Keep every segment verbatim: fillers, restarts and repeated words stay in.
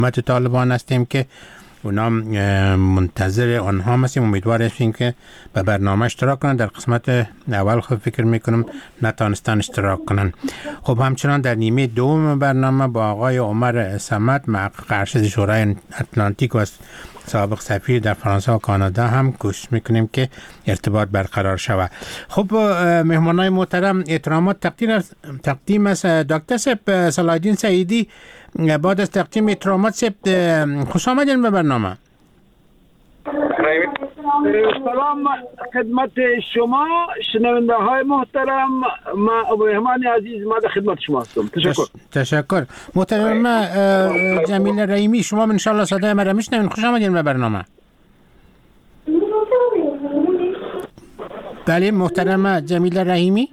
حکومت طالبان هستیم که اونا منتظر آنها هستیم، امیدوار هستیم که به برنامه اشتراک کنن. در قسمت اول خب فکر میکنم نتانستن اشتراک کنن. خب همچنان در نیمه دوم برنامه با آقای عمر صمد، محقق ارشد شورای اتلانتیک و سابق سفیر در فرانسه و کانادا هم کوشش میکنیم که ارتباط برقرار شود. خب مهمانای محترم، احترامات تقدیم تقدیم است دکتر صاحب صلاح الدین سعیدی. بعد از تقدیم احترامات صاحب، خوش آمدین به برنامه. سلام خدمت شما شنونده های محترم، ما مهمان عزیز ما در خدمت شما هستم. تشکر. تشکر محترم جمیل رحیمی، شما ان شاء الله صدای من را میشنوین. خوش آمدین به برنامه. بله محترم جمیل رحیمی.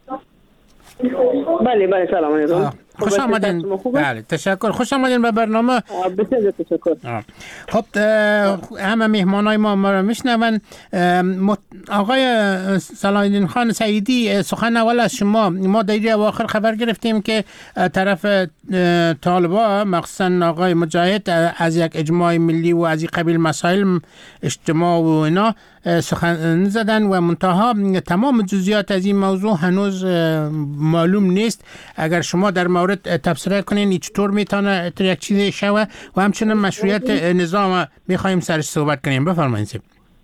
بله بله سلام علیکم. خوش آمدین. بله تشکر، خوش آمدین به برنامه. بسیار تشکر. خب همه مهمانای ما ما را میشنون. آقای صلاح الدین خان سعیدی، سخن اول از شما. ما در اواخر خبر گرفتیم که طرف طالبان مخصوصا آقای مجاهد از یک اجماع ملی و از این قبیل مسائل اجتماع و اینا سخن زدن و منتها تمام جزئیات از این موضوع هنوز معلوم نیست. اگر شما در مورد تفسیر کنین چطور میتونه یک چیزی شوه و همچنین مشروعیت نظام میخوایم سرش صحبت کنیم. بفرمایید.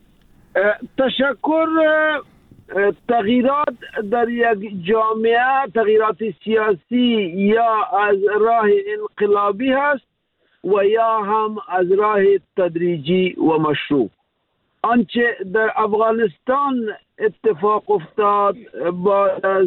تشکر. تغییرات در یک جامعه، تغییرات سیاسی یا از راه انقلابی هست و یا هم از راه تدریجی و مشروع. آنچه در افغانستان اتفاق افتاد بعد از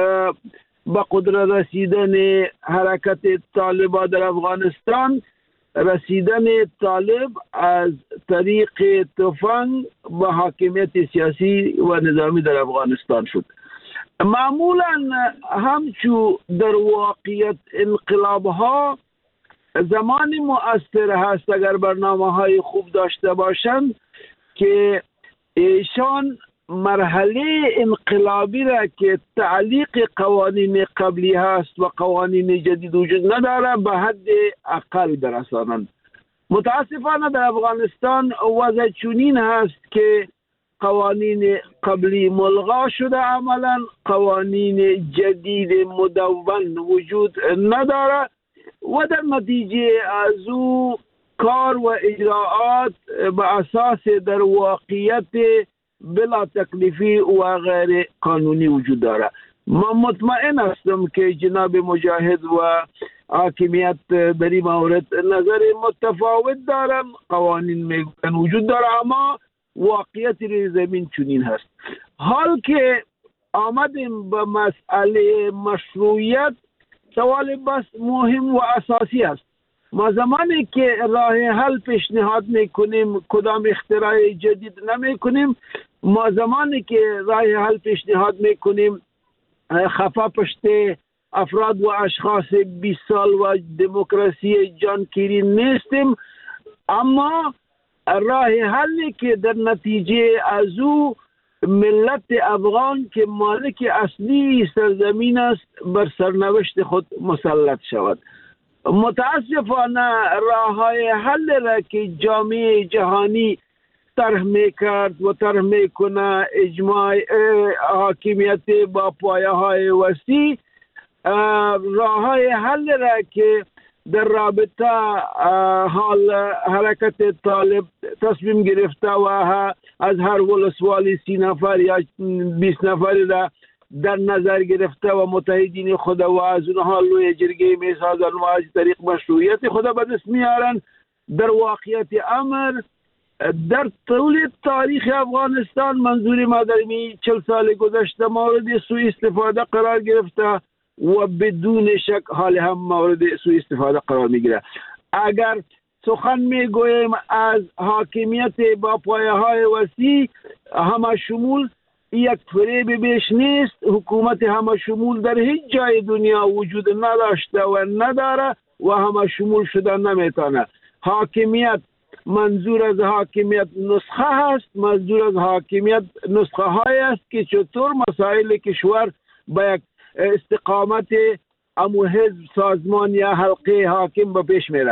با قدرت رسیدن حرکت طالبان در افغانستان، رسیدن طالب از طریق تفنگ به حاکمیت سیاسی و نظامی در افغانستان شد. معمولا همچو در واقعیت انقلاب ها زمانی مؤثر هست اگر برنامه های خوب داشته باشند که ایشان مرحله انقلابی را که تعلیق قوانین قبلی هست و قوانین جدید وجود نداره به حد اقل برسانند. متاسفانه در افغانستان وضع چنین هست که قوانین قبلی ملغا شده، عملا قوانین جدید مدون وجود نداره و در نتیجه از او کار و اجراعات به اساس در واقعیت بلا تکلیفی و غیر قانونی وجود داره. من مطمئن هستم که جناب مجاهد و حاکمیت در این مورد نظر متفاوت دارن. قوانین میگن وجود داره اما واقعیت روی زمین چنین هست. حال که آمدیم به مسئله مشروعیت، سوال بس مهم و اساسی است. ما زمانی که راه حل پیشنهاد میکنیم کدام اختراع جدید نمیکنیم. ما زمانی که راه حل پیشنهاد میکنیم خفا پشت افراد و اشخاص بیست سال و دموکراسی جانگیری نیستیم، اما راه حلی که در نتیجه از او ملت افغان که مالک اصلی سرزمین است بر سرنوشت خود مسلط شود. متاسفانه راه‌های حل را که جامعه جهانی طرح میکرد و طرح میکنه، اجماع حاکمیت با پایه‌های وسیع، راه‌های حل را که در رابطه حال حرکت طالب تصمیم گرفته و از هر ولسوالی سی نفر یا بیست نفر را در نظر گرفته و متحدین خود و از اونها لوی جرگه می سازن و از طریق مشروعیت خود به دست میارن. در واقعیت امر در طول تاریخ افغانستان، منظور ما در می چل سال گذشته، مورد سوء استفاده قرار گرفته و بدون شک حال هم مورد سوء استفاده قرار میگیره. اگر سخن میگوییم از حاکمیت با پایه های وسیع همه شمول، یک فریب بیش نیست. حکومت همه شمول در هیچ جای دنیا وجود نداشته و نداره و همه شمول شدن نمیتونه. حاکمیت، منظور از حاکمیت نسخه هست، منظور از حاکمیت نسخه های است که چطور مسائل کشور با یک استقامت امو حزب، سازمان یا حلقه حاکم به پیش میره.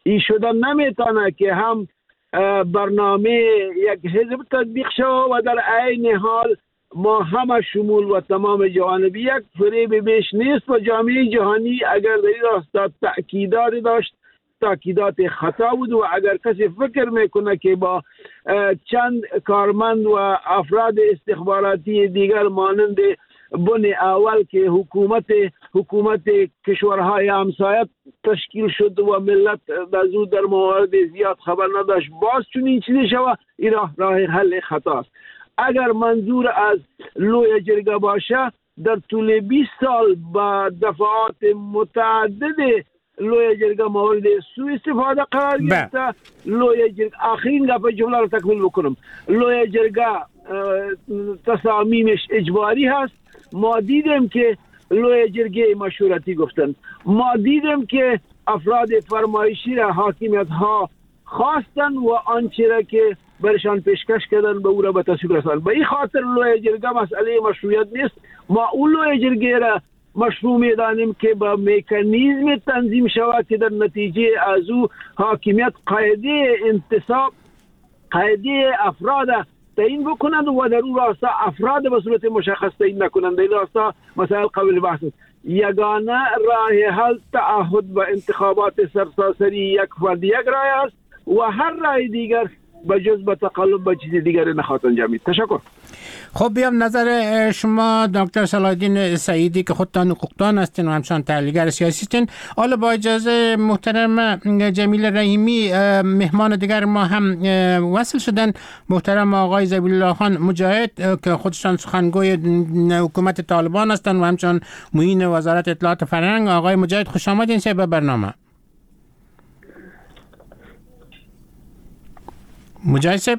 این شدن نمیتونه که هم برنامه یک حزب تطبیق شود و در عین حال ما همه شمول و تمام جوانبی یک فریب بیش نیست و جامعه جهانی اگر در این راستا تأکیدات داشت تأکیدات خطا بود و اگر کسی فکر میکنه که با چند کارمند و افراد استخباراتی دیگر مانند بن اول که حکومت حکومت کشورهای همسایه تشکیل شد و ملت از او در موارد زیاد خبر نداشت باز چون این چیزی شود این راه, راه حل خطاست. اگر منظور از لوی جرگه باشه در طول بیست سال با دفعات متعدد لوی جرگه مورد سوء استفاده قرار گرفته. لوی جرگه آخرین دفعه جمله رو تکمیل بکنم، لوی جرگه تصامیمش اجباری هست. ما دیدیم که لوی جرگه مشورتی گفتن، ما دیدیم که افراد فرمایشی را حاکمیت ها خواستن و آنچه را که برشان پیشکش کردن به او را به تصویب رساندن. به این خاطر لوی جرگه مسئله مشروعیت نیست. ما اون لوی جرگه را مشروع میدانیم که با مکانیزم تنظیم شود که در نتیجه از او حاکمیت قاعده انتصاب قاعده افراد تعیین بکنند و در اون راستا افراد به صورت مشخص تعیین نکنند. در این راستا مسائل قابل بحث است. یگانه راه حل تعهد و انتخابات سرتاسری یک فرد یک راه است و هر راه دیگر به جز به تقلب به چیز دیگر نخواهد انجامید. تشکر. خب بیام نظر شما دکتر صلاح الدین سعیدی که خودتان حقوقدان هستین و همچنان تحلیلگر سیاسی هستین. حالا با اجازه محترم جمیل رحیمی مهمان دیگر ما هم وصل شدن، محترم آقای زبیح الله خان مجاهد که خودشان سخنگوی حکومت طالبان هستند و همچنان معین وزارت اطلاعات فرهنگ. آقای مجاهد خوش آمدین به برنامه. مجاهد صاحب،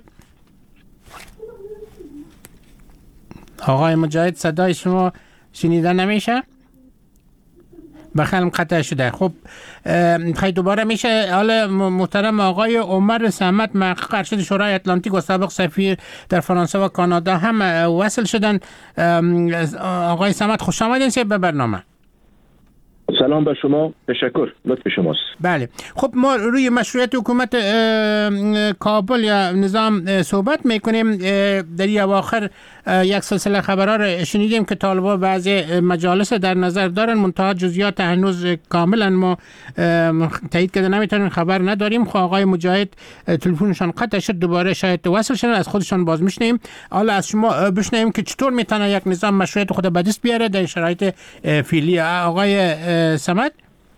آقای مجاهد صدای شما شنیده نمیشه؟ بخیرم قطع شده. خب خیلی دوباره میشه. حالا محترم آقای عمر صمد محقق ارشد شورای اتلانتیک و سابق سفیر در فرانسه و کانادا هم وصل شدن. آقای صمد خوش آمدین به برنامه. سلام به شما، تشکر، لطف شماست. بله، خب ما روی مشروعیت حکومت کابل یا نظام صحبت میکنیم. در این اواخر یک سلسله خبرها را شنیدیم که طالبان بعضی مجالس در نظر دارن، منتها جزئیات هنوز کاملا ما تایید کرده نمیتونیم، خبر نداریم. خب آقای مجاهد تلفنشان قطع شد، دوباره شاید وصل شدن، از خودشان باز میشنیم. حالا از شما بشنویم که چطور میتونه یک نظام مشروعیت خود به دست بیاره در شرایط فعلی. آقای صمد.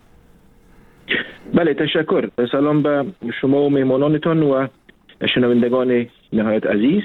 بله، تشکر. سلام به شما و مهمانانتان و شنوندگان نهایت عزیز.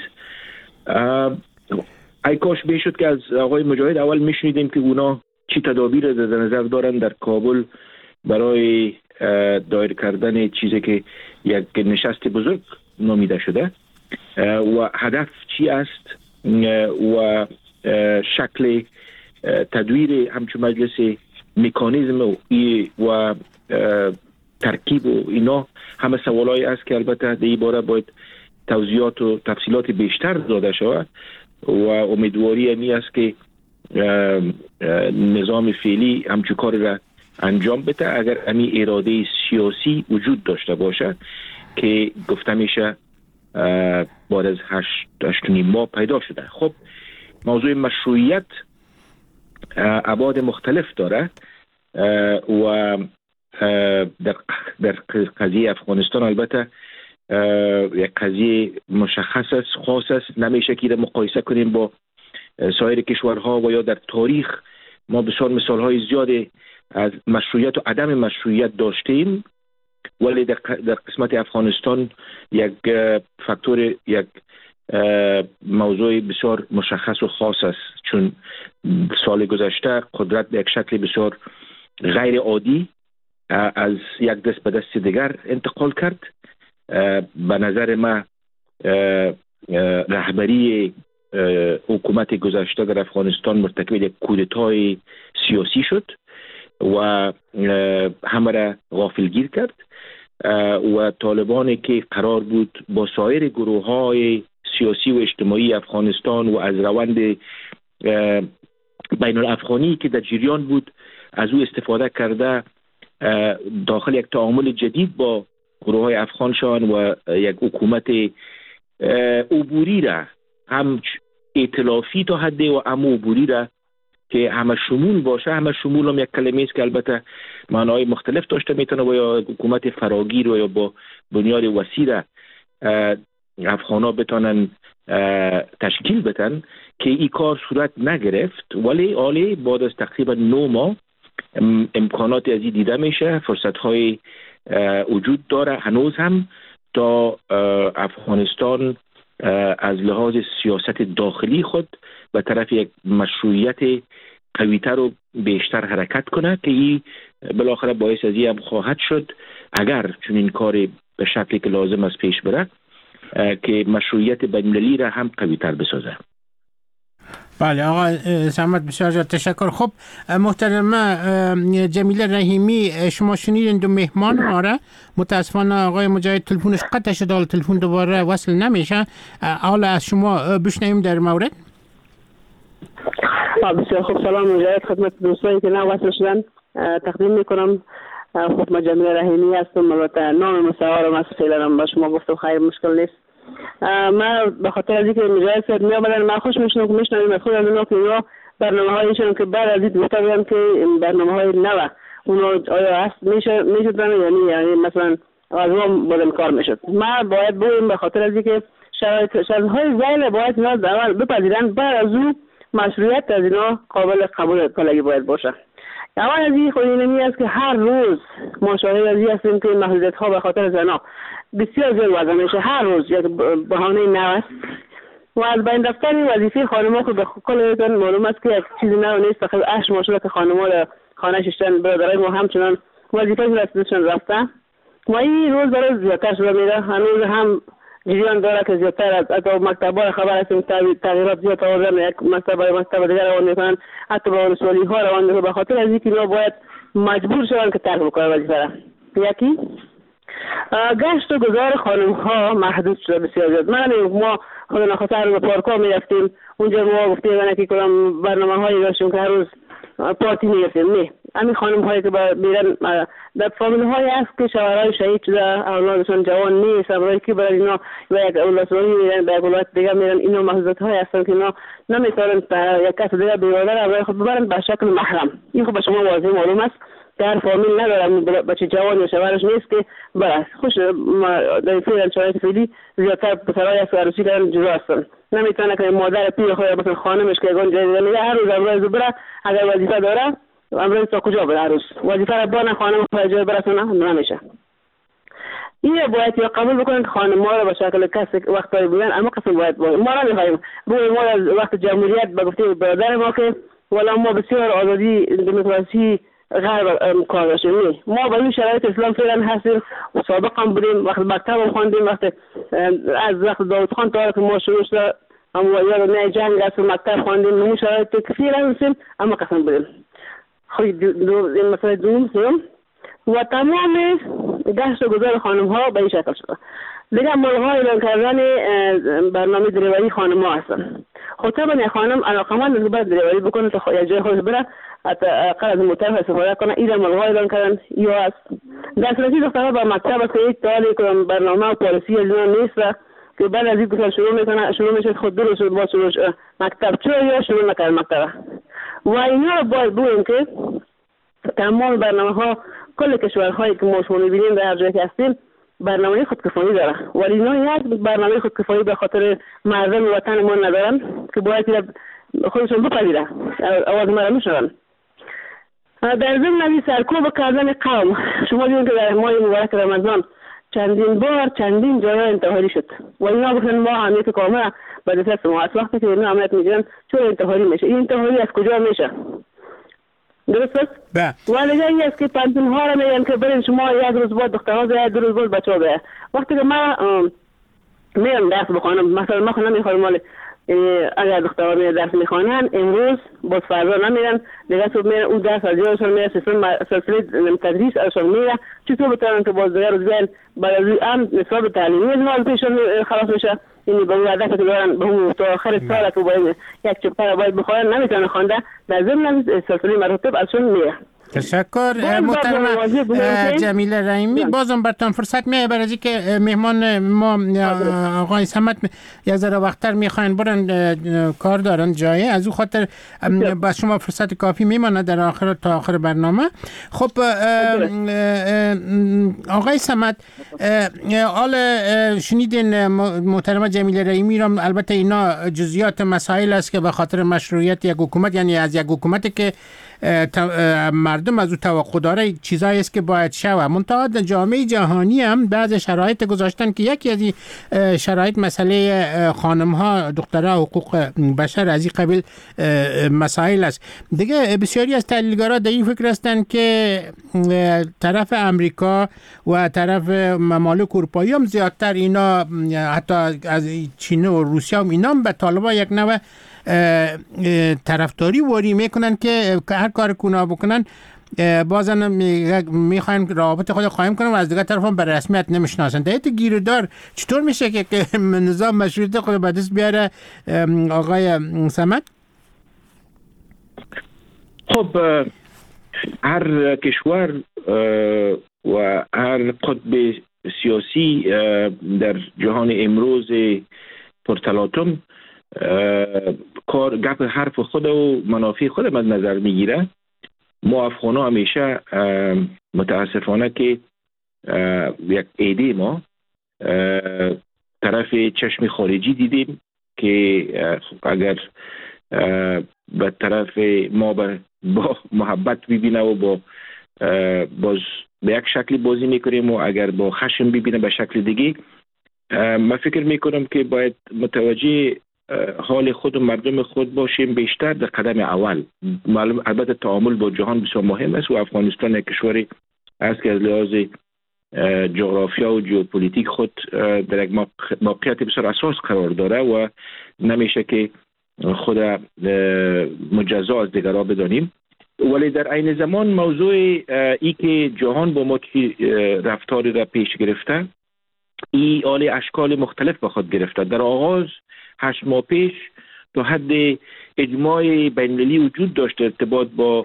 ای کاش میشد که از آقای مجاهد اول میشنیدیم که اونا چی تدابیر در نظر دارن در کابل برای دایر کردن چیزی که یک نشست بزرگ نامیده شده و هدف چی است و شکل تدویر همچون مجلس مکانیزم و, و ترکیب و اینا همه سوالایی است که البته در این باره باید توضیحات و تفصیلات بیشتر داده شود و امیدواری امی است که نظام فعلی همچون کار را انجام بده اگر امی اراده سیاسی وجود داشته باشه که گفته میشه بعد از هشت هشت ماه پیدا شده. خب موضوع مشروعیت ابعاد مختلف داره و در در قضیه افغانستان البته یک قضیه مشخص است، خاص است، نمیشه که مقایسه کنیم با سایر کشورها و یا در تاریخ ما بسیار مثالهای زیادی از مشروعیت و عدم مشروعیت داشتیم، ولی در در قسمت افغانستان یک فاکتور یک موضوع بسیار مشخص و خاص است، چون سال گذشته قدرت به یک شکل بسیار غیر عادی از یک دست به دست دیگر انتقال کرد. به نظر من رهبری حکومت گذشته در افغانستان مرتکب یک کودتای سیاسی شد و همه را غافلگیر کرد و طالبانی که قرار بود با سایر گروه های سیاسی و اجتماعی افغانستان و از روند بین الافغانی که در جریان بود از او استفاده کرده داخل یک تعامل جدید با گروه های افغان شوند و یک حکومت عبوری را هم ائتلافی تا حدی و هم عبوری را که همه شمول باشه. همه شمول هم یک کلمه است که البته معنای مختلف داشته میتونه و یا حکومت فراگیر و یا با بنیاد وسیع را افغانا بتونن تشکیل بدن که این کار صورت نگرفت. ولی آلی بعد از تقریبا نو ماه امکانات ازی دیده میشه، فرصت های وجود داره. هنوز هم تا افغانستان از لحاظ سیاست داخلی خود به طرف یک مشروعیت قویتر و بیشتر حرکت کنه که این بالاخره باعث از این هم خواهد شد اگر چون این کار به شکلی که لازم است پیش بره که مشروعیت بین‌المللی را هم قویتر بسازه. بله آقا سمت بسیار زیاد تشکر. خب محترمه جمیله رحیمی، شما شنیدین دو مهمان آره متاسفانه آقای مجاهد تلفنش قطع شد، حالا تلفن دوباره وصل نمیشه. حالا از شما بشنویم در مورد. بسیار خوب، سلام مجاهد خدمت دوستانی که نه وصل شدن تقدیم میکنم. خب من جمیله رحیمی هستم، البته نام مستعارم است، فعلا با شما گفتم خیر مشکل نیست. من به خاطر از اینکه مجاهد صاحب می آمدن من خوش میشنم که میشنویم از خود از اونا که اونا برنامه هایشون که بعد از این گفته بودم که برنامه های نوه اونا آیا هست میشه میشدن یعنی یعنی مثلا از اون بودن کار میشد. ما باید بگویم به خاطر از اینکه شرایط شرایط زیل باید اینا در بپذیرن، بعد از اون مشروعیت از اینا قابل قبول کلگی باید باشه. اول از این خود اینمی است که هر روز ما شاهد از این هستیم که محدودیت ها به خاطر زنا بسیار زیاد وضع میشه. هر روز یک بهانه نو است و از بین رفتن وظیفه خانم‌ها که به کل معلوم است که یک چیزی نو نیست. تقریبا هشت ماه شده که خانم‌ها در خانه ششتن، برادرای ما همچنان وظیفه دستشون رفته و این روز به روز زیادتر شده میره. هنوز هم جریان داره که زیادتر از حتی مکتب‌ها خبر هستیم تغییرات زیاد آوردن، یک مکتب یا مکتب دیگر روان میکنن، حتی به ولسوالی ها روان میکنن به خاطر از اینکه اینا باید مجبور شدن که ترک بکنن وظیفه را. یکی گشت و گذار خانم ها محدود شده بسیار زیاد. من ما خود نخواست هر روز پارک ها میرفتیم، اونجا ما گفتیم که کدام برنامه هایی داشتیم که هر روز پارتی میرفتیم. نه همین خانم هایی که میرن در فامیل هایی هست که شوهرای شهید شده، اولادشون جوان نیست، برای که برای اینا و یک اولادشون میرن به اولاد دیگر میرن. اینا محدودیت های هستن که اینا نمیتونن یک کس دیگر بیرادر برای خود ببرن به شکل محرم. این خب به شما واضح معلوم است در فامیل ندارم بچه جوان یا شوهرش نیست که برای خوش در فعلا شرایط فعلی زیادتر پسرای است و عروسی کردن جدا هستن. نمیتونه که مادر پیر خود مثلا خانمش که اون جدید میگه هر روز امروز بره اگر وظیفه داره امروز تا کجا بره، هر روز وظیفه را بانه خانم خود جای برسونه نمیشه. این باید یا قبول بکنن که خانم ما را به شکل کس وقتایی بودن اما قسم باید باید ما را میخواهیم روی ما از وقت جمهوریت به گفته برادر ما که ولی ما بسیار آزادی دموکراسی غرب کار داشتیم. ما با این شرایط اسلام فعلا هستیم و سابق هم بودیم. وقت مکتب خواندیم، وقت از وقت داود خان تا که ما شروع شد اما یاد نه جنگ است مکتب خواندیم. این شرایط که فعلا هستیم اما قسم بودیم. خیلی این مسئله دوم سوم و تمام گشت و گذار خانم ها به این شکل شده. دیگه ملغا اعلان کردن برنامه دریوری خانم ها هستن. خب طبعا خانم علاقمند است که باید دریوری بکنه تا یه جای خودش بره اقل از مطرف استفاده کنه. این ملغا اعلان کردن یا است در صورتی دخترها به مکتب است که یک تالی کنم برنامه و پالیسی از اینا نیست که بعد از این گفتن شروع میکنه شروع میشه خود درست با شروع مکتب چه یا شروع نکرد مکتب و اینا باید بگویم که تمام برنامه ها کل کشورهایی که ما شما میبینیم در هر جایی که هستیم برنامه خودکفایی داره ولی اینا یک برنامه خودکفایی به خاطر مردم وطن ما ندارن که باید خودشون بپذیرن آواز ما را میشنون. در ضمن از سرکوب کردن قوم شما دیدین که در ماه مبارک رمضان چندین بار چندین جای انتحاری شد و اینا گفتن ما امنیت کامل به دست ما است. وقتی که اینا امنیت میگیرن چون انتحاری میشه؟ این انتحاری از کجا میشه؟ درست است؟ ولی این است که پنتون ها را میگن که برین شما یک روز بعد دخترها بیاید دو روز بعد بچه ها بیاید. وقتی که ما میرم درس بخوانم مثلا ما خونم میخوانم مالی اگر دخترها میرن درس میخوانن امروز باز فردا نمیرن دیگه صبح میرن اون درس از یادشون میره سلسله تدریس ازشون میره چطور بتونن که باز دیگه روز بیاین بعد از هم نصاب تعلیمی از مال پیشون خلاص میشه. این به اون هدف که دارن به اون تا آخر سال که باید یک چپر باید بخورن نمیتونن خوانده در ضمن سلسله مراتب ازشون میره. تشکر محترم جمیله رحیمی. بازم براتون فرصت میاد برای اینکه مهمان ما آقای صمد یک ذره وقتتر میخواین برن کار دارن جایی، از اون خاطر با شما فرصت کافی میمانه در آخر تا آخر برنامه. خب آقای صمد، حال شنیدین محترم جمیله رحیمی را، البته اینا جزئیات مسائل است که به خاطر مشروعیت یک حکومت، یعنی از یک حکومتی که مردم از او توقع داره چیزایی است که باید شود. منتها جامعه جهانی هم بعض شرایط گذاشتن که یکی از این شرایط مسئله خانم ها، دخترها، حقوق بشر، از این قبیل مسائل است. دیگه بسیاری از تحلیلگران در این فکر هستند که طرف امریکا و طرف ممالک اروپایی هم زیادتر اینا، حتی از چین و روسیه هم اینا هم به طالبان یک نوع طرفداری وری میکنن که هر کار کونا بکنن بازن میخواین روابط خود قایم کنن و از دیگه طرف هم به رسمیت نمیشناسن. در این گیردار چطور میشه که نظام مشروعیت خود به دست بیاره آقای صمد؟ خب هر کشور و هر قطب سیاسی در جهان امروز پرتلاطم کار گپ حرف خود و منافع خود مد نظر میگیره. ما افغانا همیشه متاسفانه که یک ایده ما طرف چشم خارجی دیدیم که اگر به طرف ما با محبت ببینه و با باز به یک شکل بازی میکنیم و اگر با خشم ببینه به شکل دیگه. من فکر میکنم که باید متوجه حال خود و مردم خود باشیم بیشتر در قدم اول. البته تعامل با جهان بسیار مهم است و افغانستان یک کشوری است که از لحاظ جغرافیا و ژئوپلیتیک خود در یک موقعیت بسیار اساس قرار داره و نمیشه که خود مجزا از دیگران بدانیم. ولی در عین زمان موضوع ای که جهان با ما چی رفتاری را پیش گرفته، ای آل اشکال مختلف به خود گرفته. در آغاز هشت ماه پیش تا حد اجماع بین‌المللی وجود داشت ارتباط با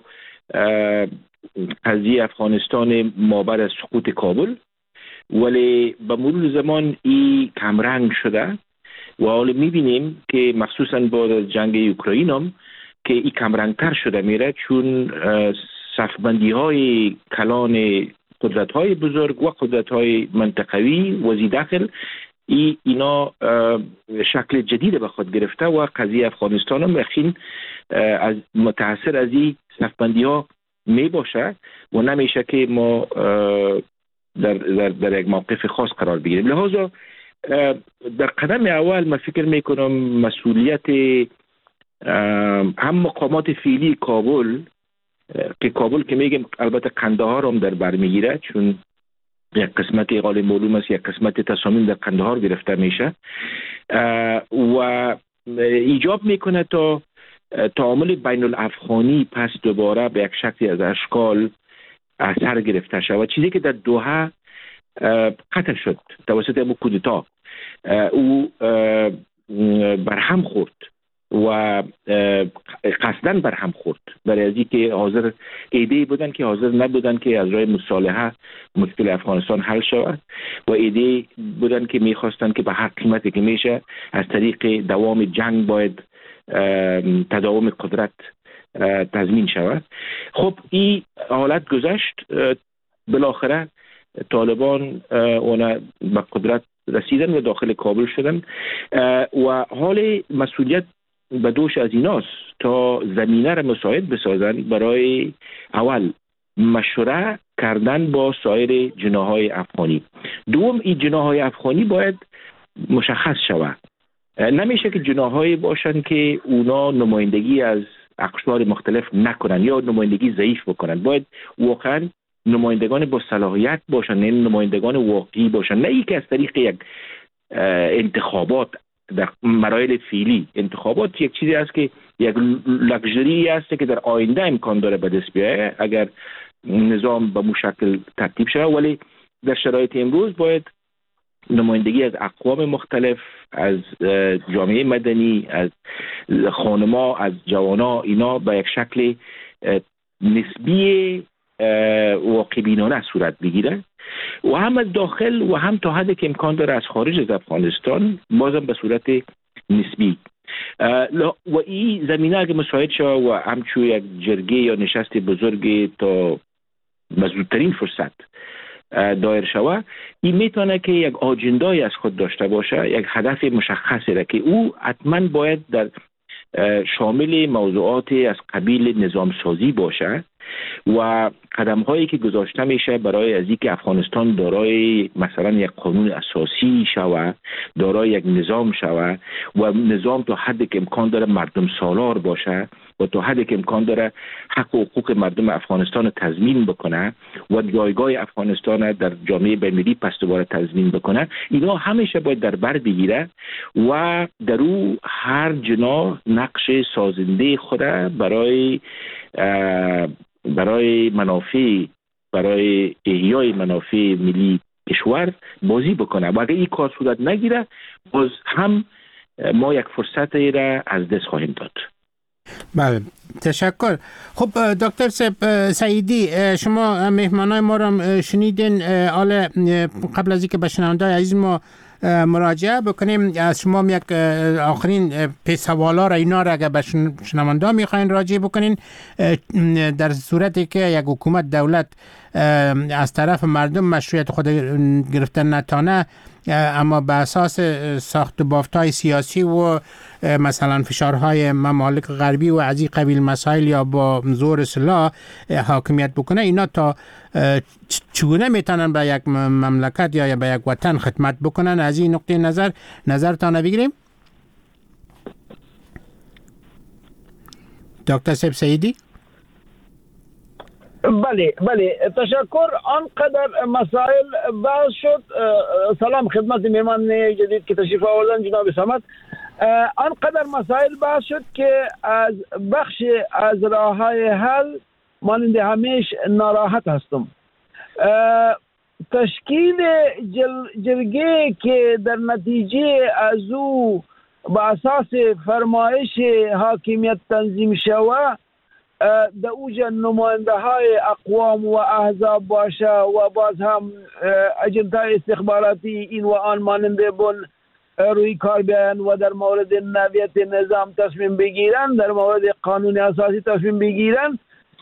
قضیه افغانستان مابعد از سقوط کابل، ولی به مرور زمان ای کمرنگ شده و حالا میبینیم که مخصوصا بعد از جنگ اوکراین هم که ای کمرنگتر شده میره، چون صفبندی های کلان قدرت های بزرگ و قدرت های منطقوی وزی داخل ای اینا شکل جدید به خود گرفته و قضیه افغانستان هم یقین از متاثر از این صفبندی ها می باشه و نمیشه که ما در, در, در یک موقف خاص قرار بگیریم. لحاظا در قدم اول من فکر میکنم مسئولیت هم مقامات فعلی کابل، که کابل که میگیم البته قندهار هم در بر میگیره، چون یک قسمت اقال معلوم است یک قسمت تصامیم در قندهار گرفته میشه و ایجاب میکنه تا تعامل بین الافغانی پس دوباره به یک شکلی از اشکال اثر گرفته شود. چیزی که در دوحه قتل شد توسط امو کودتا او برهم خورد و قصدن برهم خورد برای ازی که حاضر ایده بودن که حاضر نبودن که از راه مصالحه مشکل افغانستان حل شود و ایده بودن که میخواستن که به هر قیمتی که میشه از طریق دوام جنگ باید تداوم قدرت تضمین شود. خب این حالت گذشت، بالاخره طالبان اونا به قدرت رسیدن و داخل کابل شدن و حال مسئولیت به دوش از ایناست تا زمینه را مساعد بسازن برای اول مشوره کردن با سایر جناح‌های افغانی. دوم این جناح‌های افغانی باید مشخص شود. نمیشه که جناح‌هایی باشن که اونا نمایندگی از اقشار مختلف نکنن یا نمایندگی ضعیف بکنن. باید واقعا نمایندگان با صلاحیت باشن، نه نمایندگان واقعی باشن، نه ای که از طریق یک انتخابات در مراحل فعلی. انتخابات یک چیزی است که یک لکژری است که در آینده امکان داره به دست بیاید اگر نظام به مشکل ترتیب شود، ولی در شرایط امروز باید نمایندگی از اقوام مختلف، از جامعه مدنی، از خانما، از جوانا، اینا به یک شکل نسبی واقع بینانه صورت بگیره و هم از داخل و هم تا حدی که امکان داره از خارج از افغانستان، بازم به صورت نسبی. و این زمینه اگه مساعد شد و همچون یک جرگه یا نشست بزرگ تا بزودترین فرصت دایر شوه، این میتونه که یک آجندای از خود داشته باشه، یک هدف مشخصی را که او حتما باید در شامل موضوعات از قبیل نظام سازی باشه و قدم هایی که گذاشته میشه برای از اینکه افغانستان دارای مثلا یک قانون اساسی شود، دارای یک نظام شود و نظام تا حدی که امکان داره مردم سالار باشه و تا حدی که امکان داره حق و حقوق مردم افغانستان تضمین بکنه و جایگاه افغانستان در جامعه بین‌المللی پس دوباره تضمین بکنه، اینا همیشه باید در بر بگیره و در او هر جناح نقش سازنده خود برای برای منافع برای احیای منافع ملی کشور بازی بکنه. و اگر این کار صورت نگیره، باز هم ما یک فرصت را از دست خواهیم داد. بله، تشکر. خب دکتر سعیدی، شما مهمانای ما را شنیدین. حالا قبل از اینکه به شنونده‌های عزیز ما مراجعه بکنیم، از شما یک آخرین سوالا را اینا را اگر به شنونده میخواین راجع بکنین، در صورتی که یک حکومت دولت از طرف مردم مشروعیت خود گرفتن نتانه، اما به اساس ساخت و بافت‌های سیاسی و مثلا فشارهای ممالک غربی و از این قبیل مسائل یا با زور سلاح حاکمیت بکنه، اینا تا چگونه میتونن به یک مملکت یا به یک وطن خدمت بکنن؟ از این نقطه نظر نظرتان بگیریم. دکتر سیب سعیدی. بله بله، تشکر. آنقدر مسائل بحث شد. سلام خدمت مهمان جدید که تشریف آوردن جناب صمد. آنقدر مسائل بحث شد که از بخش از راه‌های حل مانند همیشه ناراحت هستم. تشکیل جل جرگه که در نتیجه از او با اساس فرمایش حاکمیت تنظیم شود، در اوجه نماینده های اقوام و احزاب باشه و باز هم اجنتای استخباراتی این و آن ماننده بون روی کار بیاین و در مورد نوعیت نظام تصمیم بگیرن، در مورد قانون اساسی تصمیم بگیرن.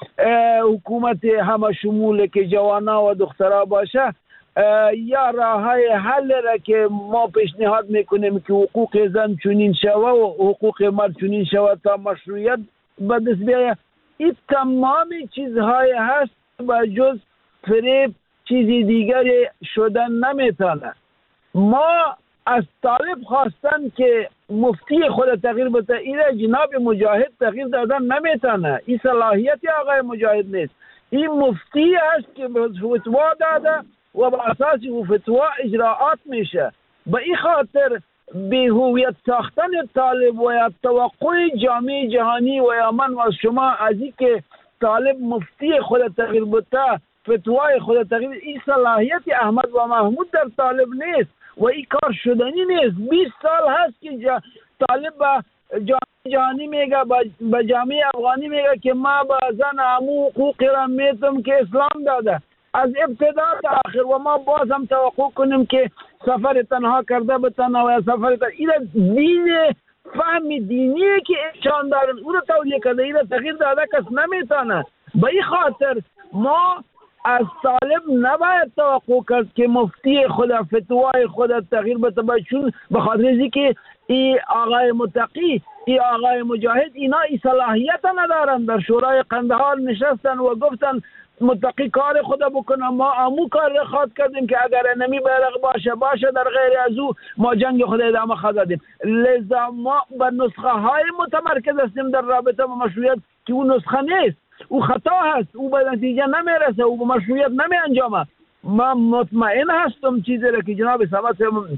حکومت همه شمول که جوانا و دخترها باشه، یا راه های حل را که ما پیشنهاد میکنیم که حقوق زن چنین شوه و حقوق مرد چنین شوه تا مشروعیت به دست بیاید. این تمام چیزهای هست و جز فریب چیزی دیگر شدن نمیتونه. ما از طالب خواستن که مفتی خود تغییر بده، این جناب مجاهد تغییر دادن نمیتونه. این صلاحیت آقای مجاهد نیست. این مفتی است که فتوا داده و با اساس او فتوا اجراعات میشه. به این خاطر به هویت ساختن طالب و یا توقع جامعه جهانی و یا من و شما از این که طالب مفتی خود تغییر بده، فتوای خود تغییر، این صلاحیت احمد و محمود در طالب نیست و این کار شدنی نیست. بیست سال هست که طالب به جامعه جهانی میگه، به جامعه افغانی میگه که ما با زن امو حقوقی را میتم که اسلام داده از ابتدا تا آخر، و ما باز هم توقع کنیم که سفر تنها کرده بتنه و سفر تنها. این دین فهم دینی که انشان دارن او را تولیه کرده، این را تغییر داده کس نمیتونه. به این خاطر ما از طالب نباید توقع کرد که مفتی خود فتوای خود تغییر بده، چون به خاطر ازی که ای آقای متقی، ای آقای مجاهد اینا ای صلاحیت ندارن. در شورای قندهار نشستن و گفتن متقی کار خدا بکنه، ما امو کار را خواد کردیم که اگر نمی بیرق باشه باشه، در غیر از او ما جنگ خدا ادامه خواهد. لذا ما به نسخه های متمرکز هستیم در رابطه با مشروعیت که اون نسخه نیست، او خطا هست، او به نتیجه نمیرسه، او به مشروعیت نمی انجامه. ما مطمئن هستم چیزی را که جناب سمت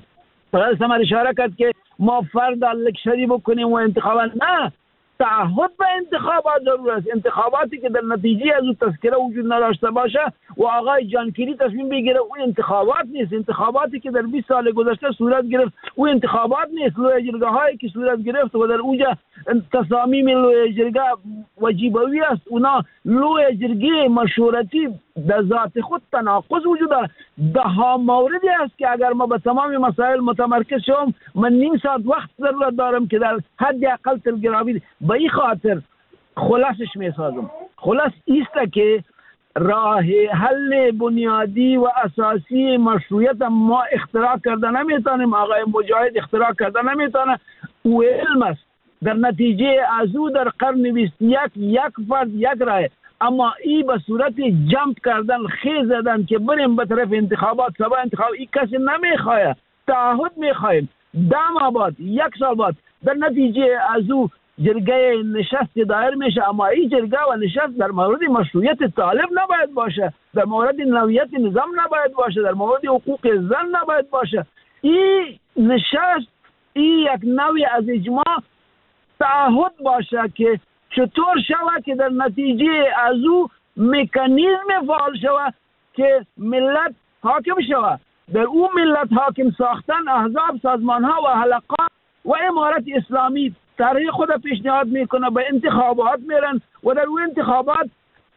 سمت اشاره کرد که ما فرد لکشری بکنیم و انتخابات، نه، تعهد به انتخابات ضرور است. انتخاباتی که در نتیجه از او تذکره وجود نداشته باشه و آقای جانکیری تصمیم بگیره، او انتخابات نیست. انتخاباتی که در بیست سال گذشته صورت گرفت او انتخابات نیست. لوی جرگه هایی که صورت گرفت و در اوجا تصامیم لوی جرگه وجیبوی است. اونا لوی جرگه مشورتی در ذات خود تناقض وجود دارد. ده ها موردی است که اگر ما به تمام مسائل متمرکز شوم، من نیم ساعت وقت ضرورت دارم که در حد اقل تلگرامی به این خاطر خلاصش می سازم. خلاص ایست که راه حل بنیادی و اساسی مشروعیت ما اختراع کرده نمیتونیم، آقای مجاهد اختراع کرده نمیتونه، او علم است. در نتیجه از او در قرن بیست و یک یک فرد یک راه، اما ای به صورت جمپ کردن خیز زدن که بریم به طرف انتخابات سبا انتخاب، ای کسی نمیخواه، تعهد میخواهیم ده ماه بعد یک سال بعد در نتیجه از او جرگه نشست دایر میشه، اما این جرگه و نشست در مورد مشروعیت طالب نباید باشه، در مورد نوعیت نظام نباید باشه، در مورد حقوق زن نباید باشه. این نشست این یک نوعی از اجماع تعهد باشه که چطور شود که در نتیجه از او مکانیزم فعال شود که ملت حاکم شود. در او ملت حاکم ساختن احزاب، سازمان ها و حلقات و امارت اسلامی طرح خود پیشنهاد میکنه، به انتخابات میرن و در اون انتخابات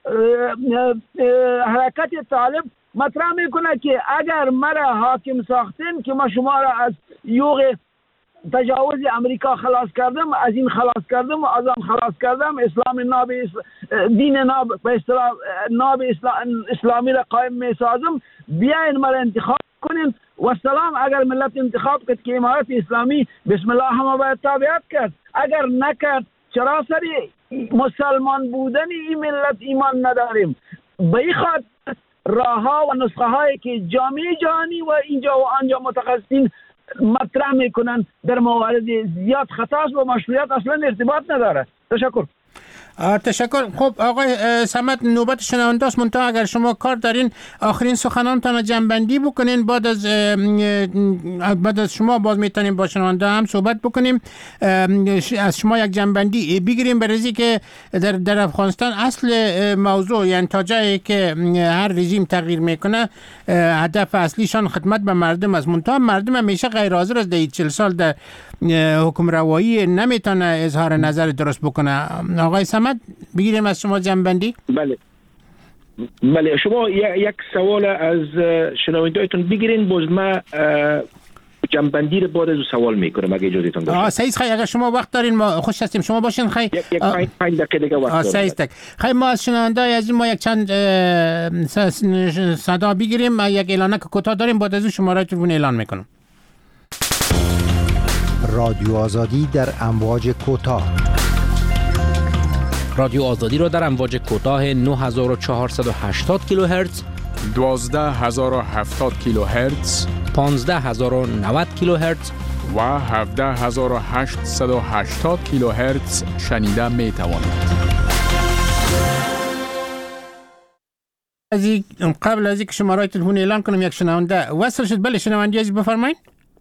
حرکت طالب مطرح میکنه که اگر مرا حاکم ساختن که ما شما را از یوغ تجاوز امریکا خلاص کردم، از این خلاص کردم و از آن خلاص کردم، اسلام ناب دین ناب به اصطلاح ناب اسلامی را قائم میسازم، بیاین مرا انتخاب کنین و سلام. اگر ملت انتخاب کرد که امارت اسلامی بسم الله همه باید تابعیت کرد، اگر نکرد چرا سری مسلمان بودن این ملت ایمان نداریم. به این خاطر راه ها و نسخه هایی که جامعه جهانی و اینجا و آنجا متخصصین مطرح میکنن در موارد زیاد خطاست و مشروعیت اصلا ارتباط نداره. تشکر. تشکر. خب آقای صمد نوبت شنونده است، منتها اگر شما کار دارین آخرین سخنانتان جنبندی بکنین، بعد از بعد از شما باز میتونیم با شنونده هم صحبت بکنیم. از شما یک جنبندی بگیریم برای که در در افغانستان اصل موضوع، یعنی تا جایی که هر رژیم تغییر میکنه هدف اصلیشان خدمت به مردم است، منتها مردم همیشه غیر حاضر است. در چهل سال در حکم روایی نمیتونه اظهار نظر درست بکنه. آقای صمد بگیریم از شما جنبندی. بله بله شما یک سوال از شنوندهایتون بگیرین، باز ما جنبندی رو بعد از سوال میکنم اگه اجازهتون باشه. آه سعید خیلی اگر شما وقت دارین ما خوش هستیم، شما باشین. خیلی یک یک پنج پنج دقیقه دیگه وقت داریم. سعید تک خیلی ما از شنونده‌های از ما یک چند صدا بگیریم، یک اعلانک کوتاه داریم، بعد از شماره تلفن اعلان میکنم. رادیو آزادی در امواج کوتاه. رادیو آزادی را در امواج کوتاه نه هزار و چهارصد و هشتاد کیلوهرتز، دوازده هزار و هفتاد کیلوهرتز، پانزده هزار و نود کیلوهرتز و هفده هزار و هشتصد و هشتاد کیلوهرتز شنیده می توانید. قبل از اینکه شماره تلفن اعلان کنم یک شنونده وصل شد. بله شنونده عزیز بفرمایید.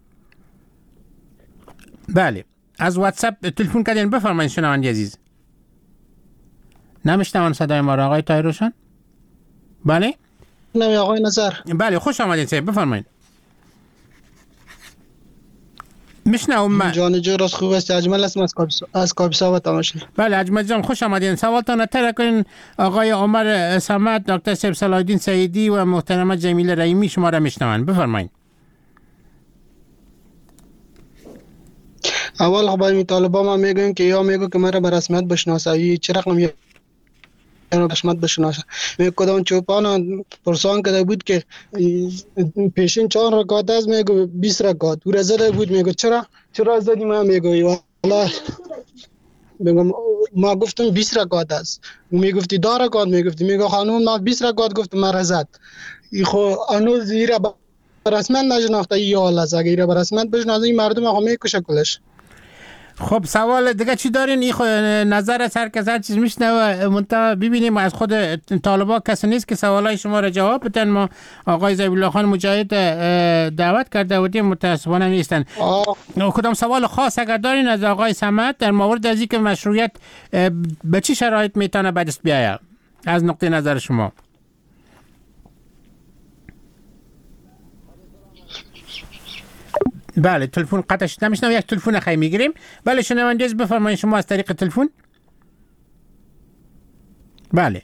بله از واتساپ تلفن کردین، بفرمایید شنونده عزیز. نمیشنون صدای ما را آقای طاهر روشن؟ بله؟ نه آقای نظر. بله خوش آمدید صاحب، بفرمایید. میشنوم من. جان جو راست خوب است، اجمل است از کاپیسا از کاپیسا و تماشا. بله اجمل جان خوش آمدین. سوالتان اطلاع کنین آقای عمر صمد، دکتر صاحب صلاح الدین سعیدی و محترمه جمیله رحیمی شما را میشنون، بفرمایید. اول خب این طالبا ما میگن که یا میگه که مرا به رسمیت بشناسه، چه رقم یا رسمیت بشناسه. می کدام چوپان پرسان کرده بود که پیشین چند رکعت است، میگه بیست رکعت. او زده بود، میگه چرا چرا زدی؟ ما میگه والله میگم ما گفتم بیست رکعت است. او میگفتی ده رکعت، میگفتی میگه خانم ما بیست رکعت گفتم مرا زد. خو انو زیرا رسمیت نشناخته یا الله اگه را رسمیت بشناسه این مردم آقا میکشه کلش. خب سوال دیگه چی دارین؟ این نظر از هر کس هر چیز میشنوه، منتها ببینیم از خود طالبا کسی نیست که سوالای شما را جواب بدن. ما آقای ذبیح الله خان مجاهد دعوت کرده بودیم، متاسفانه نیستن. کدام سوال خاص اگر دارین از آقای صمد در مورد از اینکه مشروعیت به چه شرایط میتونه به دست بیاید از نقطه نظر شما؟ بله تلفن قطع شد نمیشنم. یک تلفن خیلی میگیریم. بله شنونده بفرمایید شما از طریق تلفن. بله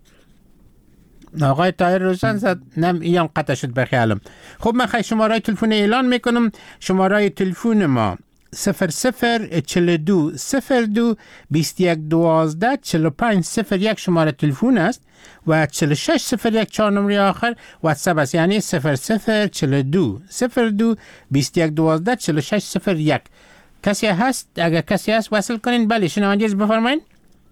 آقای طاهر روشن زد نم ایام قطع شد بخیالم. خب من خیلی شماره تلفن اعلان میکنم. شماره تلفن ما صفر صفر چل دو صفر دو بیست یک دوازده چل و پنج صفر یک شماره تلفن است و چل و شش صفر یک چهار نمره آخر واتساپ است، یعنی صفر صفر چل دو صفر دو بیست یک دوازده چل و شش صفر یک. کسی هست؟ اگر کسی هست وصل کنین. بله شنونده بفرمایید.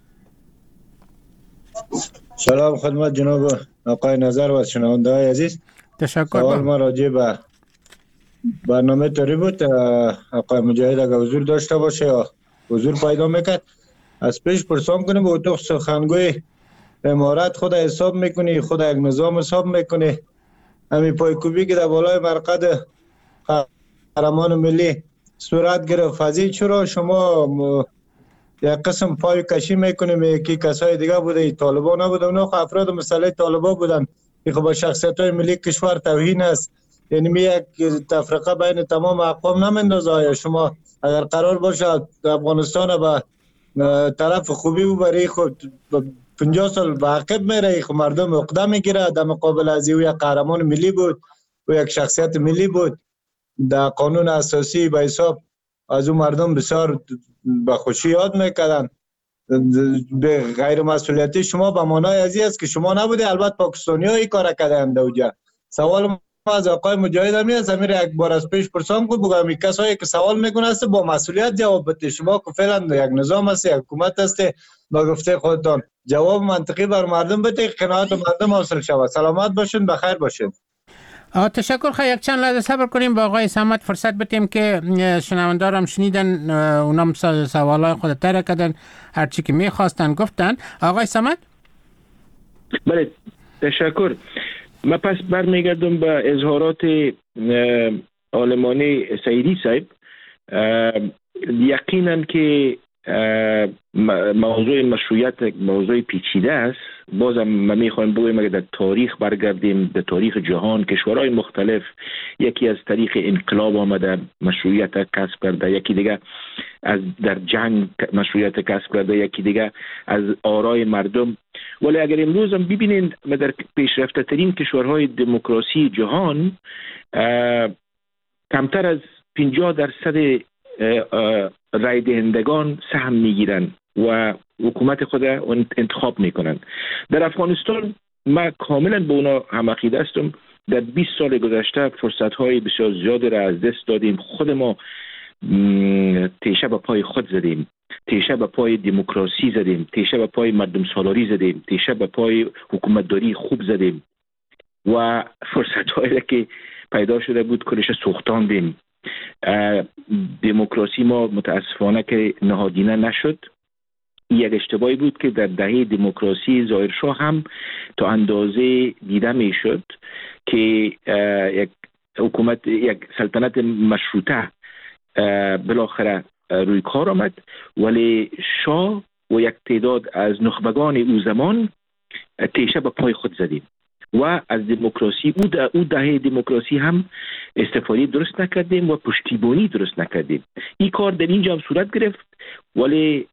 سلام خدمت جناب آقای نظر و شنونده های عزیز. تشکر. سوال ما راجع به برنامه طوری بود آقای مجاهد اگر حضور داشته باشه یا حضور پیدا میکرد از پیش پرسان کنیم به اتاق سخنگوی امارات خود حساب میکنی، خود یک نظام حساب میکنی، همین پایکوبی که در بالای مرقد قهرمان ملی صورت گرفت فضی چرا شما م... یک قسم پای کشی میکنیم یکی کسای دیگه بوده طالبان نبوده، اونا افراد مسئله طالبان بودن که خب با شخصیت های ملی کشور توهین است، یعنی می یک تفرقه بین تمام اقوام نمیندازه. آیا شما اگر قرار باشه افغانستان به طرف خوبی ببری خود پنجاه سال به عقب میره، خب مردم عقده میگیره در مقابل از او یک قهرمان ملی بود و یک شخصیت ملی بود در قانون اساسی به حساب از اون مردم بسیار به خوشی یاد میکردن. به غیر مسئولیتی شما به معنای ازی است که شما نبوده، البته پاکستانی ها این کار کردن دوجا. سوال ما از آقای مجاهد همی است امیر یک بار از پیش پرسان کو بگم کسایی که سوال میکنه است با مسئولیت جواب بده. شما که فعلا یک نظام است، یک حکومت است، با گفته خودتان جواب منطقی بر مردم بده، قناعت مردم حاصل شود. سلامت باشین، بخیر باشین. تشکر. خیلی یک چند لحظه صبر کنیم با آقای صمد فرصت بدیم که شنوندار هم شنیدن، اونم سوالای خود طرح کردن، هر چی که میخواستن گفتن. آقای صمد. بله تشکر. من پس برمیگردم به اظهارات عالمانه سعیدی صاحب. یقینا که موضوع مشروعیت موضوع پیچیده است. بازم من میخوایم بگویم اگر در تاریخ برگردیم، در تاریخ جهان کشورهای مختلف یکی از طریق انقلاب آمده مشروعیت کسب کرده، یکی دیگه از در جنگ مشروعیت کسب کرده، یکی دیگه از آرای مردم. ولی اگر امروز هم ببینید در پیشرفته ترین کشورهای دموکراسی جهان کمتر از پنجاه درصد رای دهندگان سهم میگیرن و حکومت خود انتخاب میکنن. در افغانستان ما کاملا به اونا هم عقیده هستم. در بیست سال گذشته فرصت های بسیار زیادی را از دست دادیم. خود ما تیشه به پای خود زدیم، تیشه به پای دموکراسی زدیم، تیشه به پای مردم سالاری زدیم، تیشه به پای حکومتداری خوب زدیم و فرصت هایی که پیدا شده بود کلش سوختاندیم. دموکراسی ما متاسفانه که نهادینه نشد. یک اشتباهی بود که در دهه دموکراسی ظاهرشاه هم تا اندازه دیده می شد که یک حکومت، یک سلطنت مشروطه بالاخره روی کار آمد، ولی شاه و یک تعداد از نخبگان او زمان تیشه به پای خود زدیم و از دموکراسی او ده او دهه دموکراسی هم استفاده درست نکردیم و پشتیبانی درست نکردیم. این کار در اینجا هم صورت گرفت، ولی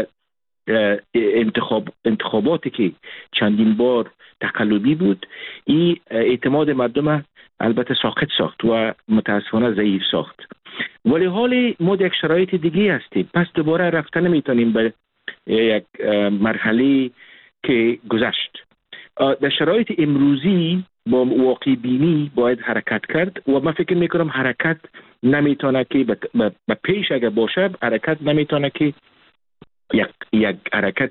انتخاب انتخاباتی که چندین بار تقلبی بود این اعتماد مردم البته ساخت ساخت و متاسفانه ضعیف ساخت. ولی حال ما یک شرایط دیگه هستیم، پس دوباره رفتن نمیتونیم به یک مرحله که گذشت. در شرایط امروزی با واقع بینی باید حرکت کرد و من فکر میکنم حرکت نمیتونه که به پیش اگر باشه، حرکت نمیتونه که یک یک حرکت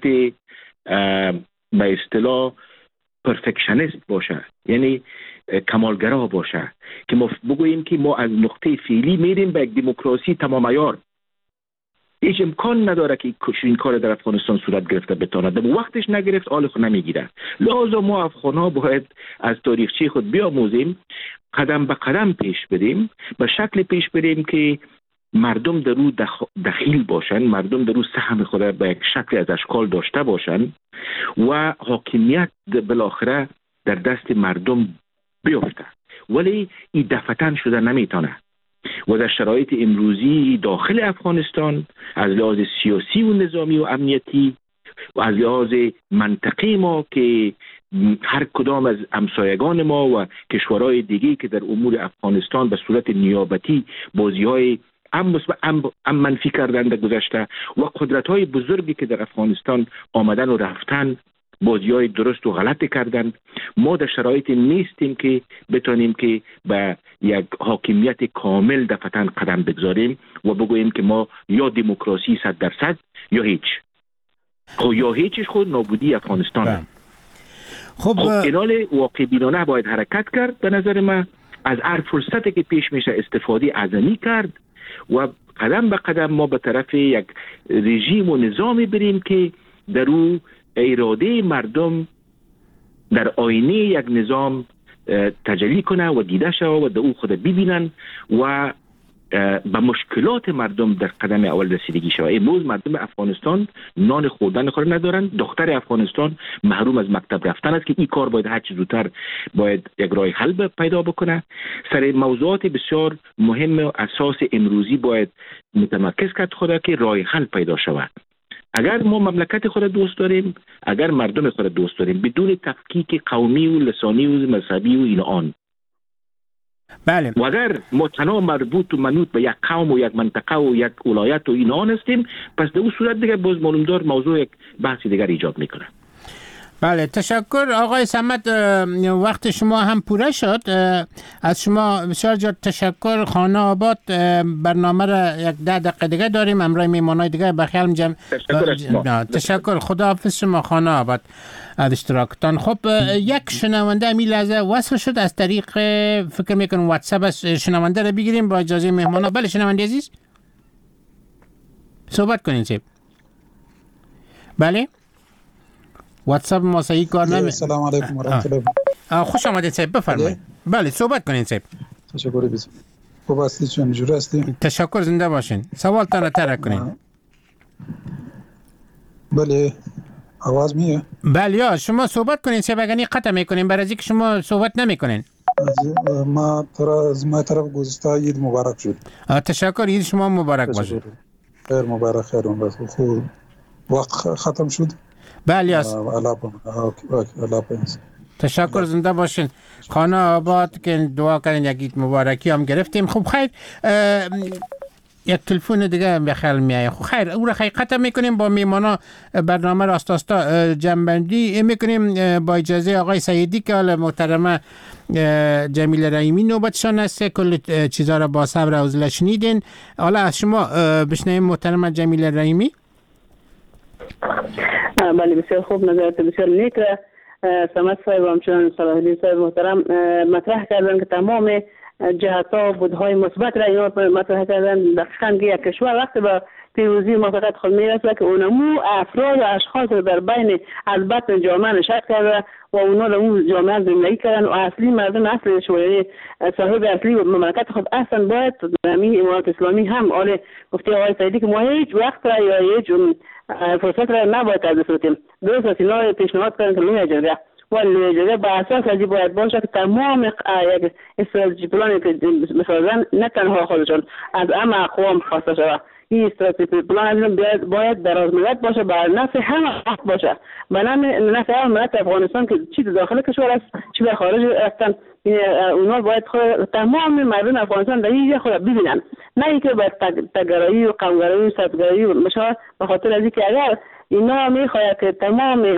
به اصطلاح پرفکشنیست باشه، یعنی کمالگرا باشه که ما بگوییم که ما از نقطه فعلی میریم به یک دموکراسی تمام عیار. هیچ امکان نداره که این کار در افغانستان صورت گرفته بتونه. در وقتش نگرفت حال خود نمیگیره. لازم ما افغان‌ها باید از تاریخچه خود بیاموزیم، قدم به قدم پیش بریم، به شکل پیش بریم که مردم در او دخیل باشن، مردم در او سهم خود به یک شکل از اشکال داشته باشن و حاکمیت بالاخره در دست مردم بیفته. ولی این دفتن شده نمیتونه. و در شرایط امروزی داخل افغانستان از لحاظ سیاسی و نظامی و امنیتی و از لحاظ منطقه ما که هر کدام از همسایگان ما و کشورهای دیگه که در امور افغانستان به صورت نیابتی بازی‌های ام ام ام منفی کردن در گذشته و قدرت‌های بزرگی که در افغانستان آمدن و رفتن بازی‌های درست و غلط کردن، ما در شرایط نیستیم که بتونیم که به یک حاکمیت کامل دفتن قدم بگذاریم و بگوییم که ما یا دموکراسی صد درصد یا هیچ. خب یا هیچش خود نابودی افغانستان. خب اینال واقع بینانه باید حرکت کرد. به نظر من از هر فرصتی که پیش میشه استفاده اعظمی کرد و قدم به قدم ما به طرف یک رژیم و نظامی بریم که در او اراده مردم در آینه یک نظام تجلی کنه و دیده شود و در او خود ببینن و به مشکلات مردم در قدم اول رسیدگی شود. امروز مردم افغانستان نان خوردن خود ندارن. دختر افغانستان محروم از مکتب رفتن است که این کار باید هر چه زودتر باید یک راه حل پیدا بکنه. سر موضوعات بسیار مهم و اساس امروزی باید متمرکز کرد خود که راه حل پیدا شود. اگر ما مملکت خود دوست داریم، اگر مردم خود دوست داریم، بدون تفکیک قومی و لسانی و مذهبی و این آن، بله، و اگر ما تنها مربوط و منوط به یک قوم و یک منطقه و یک ولایت و این آن هستیم، پس در اون صورت دیگه باز معلومدار موضوع یک بحث دیگر ایجاد میکنه. بله، تشکر آقای صمد. وقت شما هم پوره شد. از شما بسیار زیاد تشکر. خانه آباد برنامه را یک ده دقیقه دیگه داریم، امروز میمانای دیگه بخیال جمع. تشکر. تشکر. خداحافظ شما خانه آباد از اشتراکتان. خب یک شنونده امی لحظه وصل شد از طریق فکر میکنم واتساپ. از شنونده را بگیریم با اجازه مهمانا. بله شنونده عزیز صحبت کنین سیب. بله واتساپ ما صحیح کار نمی. سلام علیکم و رحمت الله. خوش آمدید صاحب، بفرمایید. بله صحبت کنین صاحب. تشکر بسیار. خوب هستید؟ چجوری هستید؟ تشکر، زنده باشین. سوالتان را طرح کنین. بله آواز میاد؟ بله یا شما صحبت کنین صاحب، اگر نه قطع میکنین برای اینکه شما صحبت نمیکنین. ما ترا از ما طرف گذشته عید مبارک شد. تشکر، عید شما مبارک باشه. خیر مبارک. خیر مبارک. خوب وقت ختم شد. بله یاس. تشکر، زنده باشین. خانه آباد که دعا کردین یک عید مبارکی هم گرفتیم. خب خیر یک تلفن دیگه به خیال میایه. خب خیر او را حقیقتا میکنیم با میمانا برنامه راست آستا جنبندی میکنیم با اجازه آقای سیدی که حالا محترمه جمیل رحیمی نوبتشان است. کل چیزا را با صبر و حوصله شنیدین. حالا از شما بشنویم محترمه جمیل رحیمی. بله بسیار خوب، نظرات بسیار نیک را صمد صاحب و همچنان صلاح الدین صاحب محترم مطرح کردن که تمام جهت ها و بودهای مثبت را اینا مطرح کردن. دقیقاً که یک کشور وقتی به پیروزی موفقیت خود میرسه که اونمو افراد و اشخاص در بین از بطن جامعه نشست کرده و اونا رو اون جامعه زندگی کردن و اصلی مردم اصلی شوری صاحب اصلی و مملکت خود اصلا باید همین امارات اسلامی هم آله گفته آقای سیدی که ما هیچ وقت را یا هیچ فرصت را نباید از دست بدیم. درست است اینا پیشنهاد کردن که لوی جرگه ولی جرگه با اساس ازی باید باشه که تمام یک استراتژی پلانی که بسازن نه تنها خودشون از همه اقوام خواسته شود. این استراتژی پلان باید باید دراز مدت باشه، بر نفع همه باشه، به نفع همه ملت افغانستان که چی داخل کشور است چی به خارج هستن. اونا باید خود تمام مردم افغانستان در اینجا خود ببینن، نه اینکه با تگرایی و قومگرایی و سبگرایی مشابه. به خاطر از اینکه اگر اینا میخواهد که تمام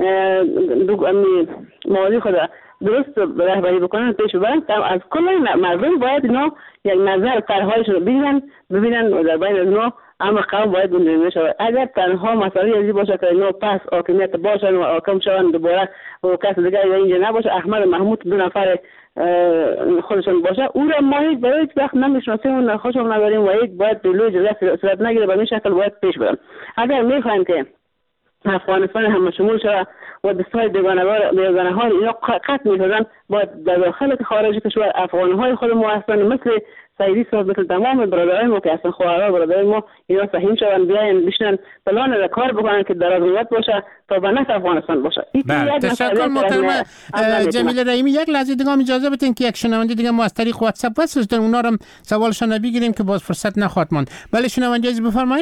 موضوع خود درست رهبری بکنن پیش ببرن، از کل مردم باید اینا یک نظر طرحهایشون رو ببینن ببینن و در بین اینا اما قوم باید گنجانده شود. اگر تنها مسئله ازی باشه که اینا پس حاکمیت باشن و حاکم شون دوباره و کس دیگر یا اینجا نباشه، احمد محمود دو نفر خودشون باشه، او را ما هیچ برای هیچ وقت نمیشناسیم و خوشم نداریم و هیچ باید دلوی جزه صورت نگیره. به این شکل باید پیش برن. اگر میخوایم که افغانستان هم شمول شده و دستای بیگانه ها اینا قطع می‌شدن، باید در داخل خارج کشور افغان های خود ما هستن مثل سعیدی صاحب مثل تمام برادرای ما که اصلا خواهرای برادرای ما اینا سهیم شدن بیاین بشنن پلان را کار بکنن که در ازمیت باشه تا به نفع افغانستان باشه. بله تشکر محترم جمیله رحیمی. یک لحظه دیگه اجازه بدین که یک شنونده دیگه ما از طریق واتساپ وصل شدن، اونا رو سوالشون بگیریم که باز فرصت نخواهد ماند. بله شنونده عزیز بفرمایید.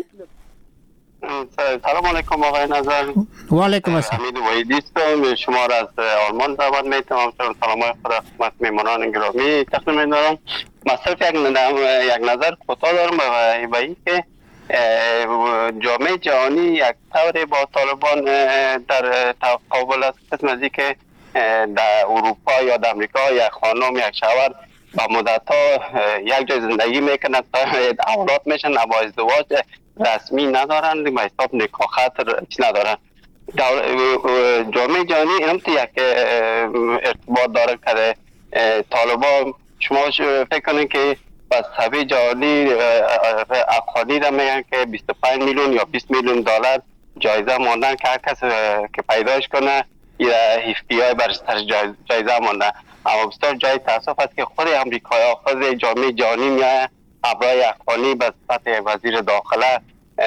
سلام علیکم آقای نظر. و علیکم السلام. حمید وحیدی هستم، شما را از آلمان دعوت می‌کنم. سلامای خود خدمت میهمانان گرامی تقدیم می‌کنم. مصرف یک یک نظر کوتاه دارم به این که جامعه جهانی یک طوری با طالبان در تقابل است، قسم از که در اروپا یا در امریکا یک خانم یک شوهر با مدت‌ها یک جای زندگی میکنند، اولاد میشن، با ازدواج رسمی ندارن، به حساب نکاح خاطر چی ندارن. جامعه جهانی اینم تو یک ارتباط داره که طالبان شما فکر کنید که بس حساب جهانی افغانی را میگن که بیست و پنج میلیون یا بیست میلیون دلار جایزه ماندن که هر کس که پیداش کنه یا اف بی آی برش جایزه ماندن. اما بسیار جای تاسف است که خود امریکایی ها خود جامعه جهانی میاد ابرای افغانی به صفت وزیر داخله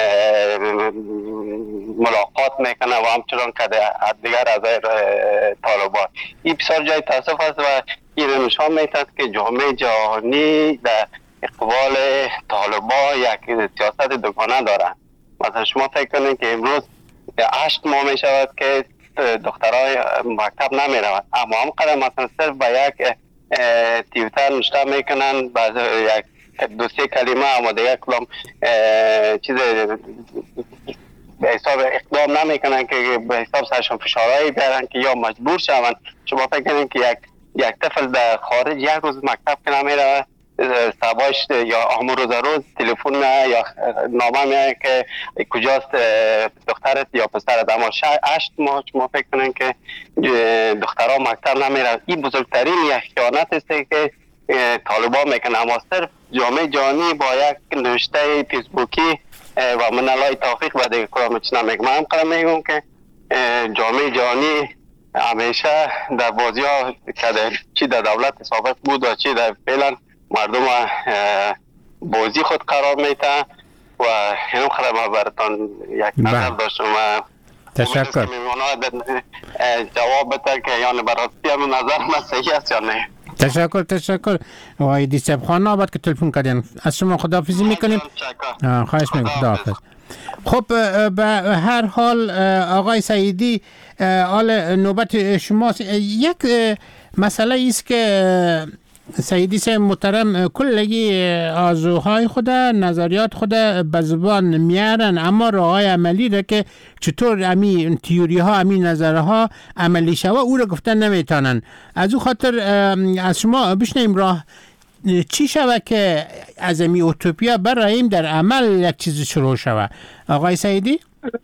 ملاقات میکنه و همچنان که دیگر اعضای طالبان. این بسیار جای تاسف است و این نشان میده که جامعه جهانی در اقبال طالبان یک سیاست دوگانه دارن. مثلا شما فکر کنید که امروز هشت ماه میشود که دخترای مکتب نمیروند، اما هم قدر مثلا صرف به یک تیوتر نشته میکنن، بعد یک دو سه کلمه اما دیگه کلام چیز به حساب اقدام نمیکنن که به حساب سرشون فشارهایی بیارن که یا مجبور شوند. شما فکر کنید که یک یک طفل در خارج یک روز مکتب که نمیره، سباش یا همون روز روز تلفن یا نامه میاد که کجاست دخترت یا پسرت، اما هشت ماه شما فکر کنید که دخترها مکتب نمیره. این بزرگترین یک خیانت است که طالبان میکنه. اما صرف جامعه جهانی با یک نوشته فیسبوکی و من الله توفیق و دیگه کلام چی نمیگم. من هم میگم که جامعه جهانی همیشه در بازی ها که چی در دولت سابق بود و چی در فعلا مردم بازی خود قرار میتن و اینو خرم براتان یک نظر داشتم. تشکر. جواب بده که یعنی براستی هم نظر من صحیح است یا نه. تشکر تشکر آقای دیسب خان آباد که تلفن کردین. از شما خداحافظی میکنیم. خواهش میکنم. خداحافظ. خب به هر حال آقای سعیدی حال نوبت شماست. یک مسئله است که سعیدی سے محترم کلگی آرزوهای خود نظریات خود به زبان میارن، اما راههای عملی را که چطور امی تیوری ها امی نظرها عملی شوه او را گفتن نمیتونن. از او خاطر از شما بشنیم راه چی شوه که از امی اوتوپیا برایم در عمل یک چیز شروع شوه. آقای سعیدی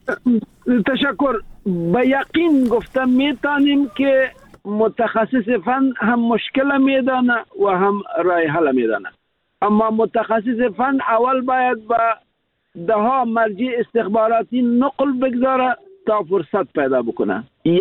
تشکر. به یقین گفتم میتونیم که متخصص فن هم مشکل میدانه و هم راه حل میدانه، اما متخصص فن اول باید با ده ها مرجع استخباراتی نقل بگذاره تا فرصت پیدا بکنه. یک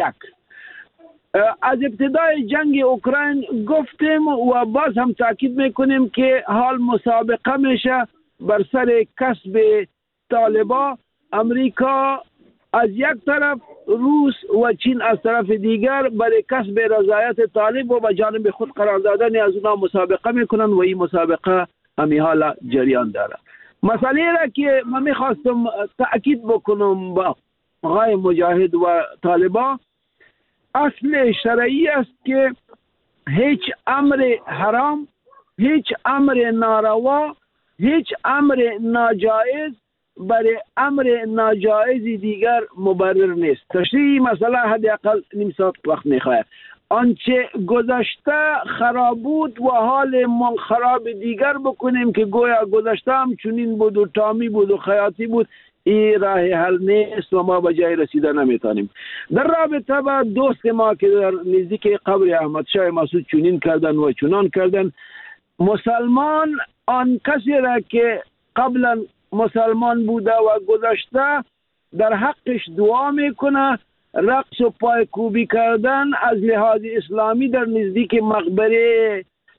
از ابتدای جنگ اوکراین گفتیم و باز هم تاکید میکنیم که حال مسابقه میشه بر سر کسب طالبا. امریکا از یک طرف، روس و چین از طرف دیگر برای کسب رضایت طالب و به جانب خود قرار دادن از اونا مسابقه میکنن و این مسابقه همی حالا جریان داره. مسئله را که من میخواستم تأکید بکنم با آقای مجاهد و طالبا، اصل شرعی است که هیچ امر حرام، هیچ امر ناروا، هیچ امر ناجائز برای امر ناجائز دیگر مبرر نیست. تشریح مسئله حداقل نیم ساعت وقت میخواهد. آنچه گذشته خراب بود و حال ما خراب دیگر بکنیم که گویا گذشته هم چنین بود و تامی بود و خیاطی بود، این راه حل نیست و ما به جای رسیدن نمیتونیم. در رابطه با دوست ما که در نزدیک قبر احمد شاه مسعود چنین کردن و چنان کردن، مسلمان آن کسی را که قبلا مسلمان بوده و گذشته در حقش دعا میکنه، رقص و پای کوبی کردن از لحاظ اسلامی در نزدیک مقبره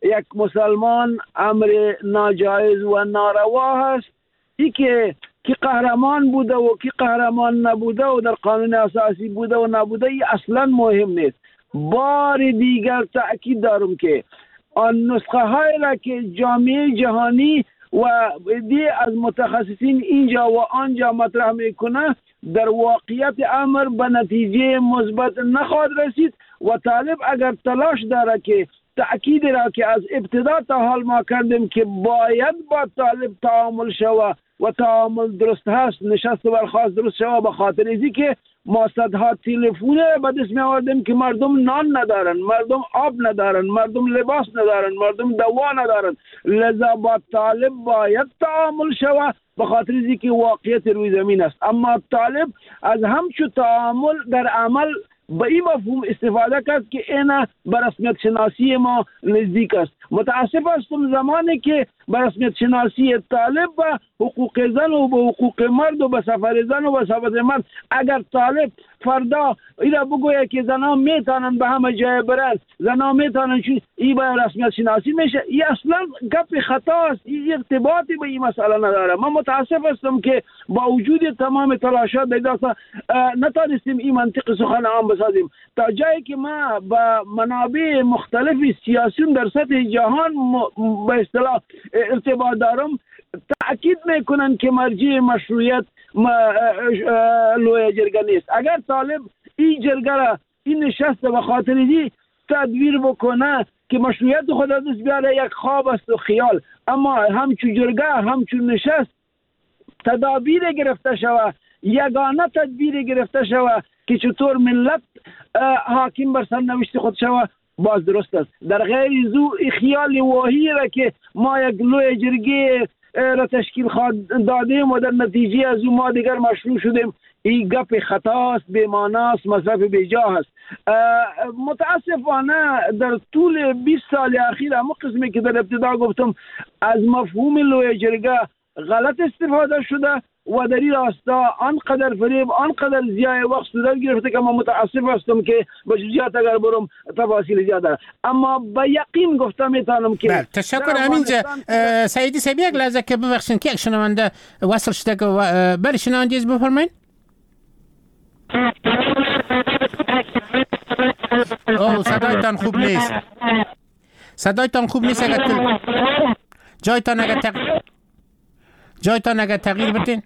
یک مسلمان امر ناجایز و ناروا هست. ای که کی قهرمان بوده و کی قهرمان نبوده و در قانون اساسی بوده و نبوده ای اصلا مهم نیست. بار دیگر تأکید دارم که آن نسخه های را که جامعه جهانی و دی از متخصصین اینجا و آنجا مطرح میکنه در واقعیت امر به نتیجه مثبت نخواهد رسید و طالب اگر تلاش داره که تأکید را که از ابتدا تا حال ما کردیم که باید با طالب تعامل شوه و تعامل درست هست، نشست و برخاست درست شوه، به خاطر ازی که ما صدها تلفونه به دست می آوردیم که مردم نان ندارن، مردم آب ندارن، مردم لباس ندارن، مردم دوا ندارن. لذا با طالب باید تعامل شوه به خاطر ازی که واقعیت روی زمین است. اما طالب از همچو تعامل در عمل به این مفهوم استفاده کرد که اینا به رسمیت شناسی ما نزدیک است. متاسف هستم زمانی که به رسمیت شناسی طالب به حقوق زن و به حقوق مرد و به سفر زن و به سفر مرد، اگر طالب فردا اینا بگوید که زنها میتونن به همه جای برن، زنها میتونن چون این به رسمیت شناسی میشه، این اصلا گپ خطا است، این ارتباطی به این مسئله نداره. من متاسف هستم که با وجود تمام تلاشات در نتونستیم این منطق سخن عام بسازیم. تا جایی که ما با منابع مختلف سیاسیون در سطح جهان به اصطلاح ارتباط دارم، تأکید میکنن که مرجع مشروعیت لوی جرگه نیست. اگر طالب این جرگه را این نشست به خاطر دی تدبیر بکنه که مشروعیت خود از دست بیاره، یک خواب است و خیال. اما همچون جرگه همچون نشست تدابیر گرفته شوه، یگانه تدبیر گرفته شوه که چطور ملت حاکم بر سرنوشت خود شوه، باز درست است. در غیر زو خیال واهی را که ما یک لوی جرگه را تشکیل دادیم و در نتیجه از ما دیگر مشروع شدیم، این گپ خطاست، بی‌معناست، مصرف بیجا است. متاسفانه در طول بیست سال اخیر همون قسمی که در ابتدا گفتم از مفهوم لوی جرگه غلط استفاده شده و در این راستا آنقدر فریب، آنقدر ضیاع وقت صورت گرفته که من متاسف هستم که به جزئیات اگر برم تفاصیل زیاده، اما به یقین گفتم میتونم که بله. تشکر. امینجا سعیدی سبی یک لحظه که ببخشید که یک شنونده وصل شده که بله شنونده از بفرمایید. اوه صدایتان خوب نیست، صدایتان خوب نیست. اگر تل... جایتان اگر تق... جایتان اگر تغییر بدین.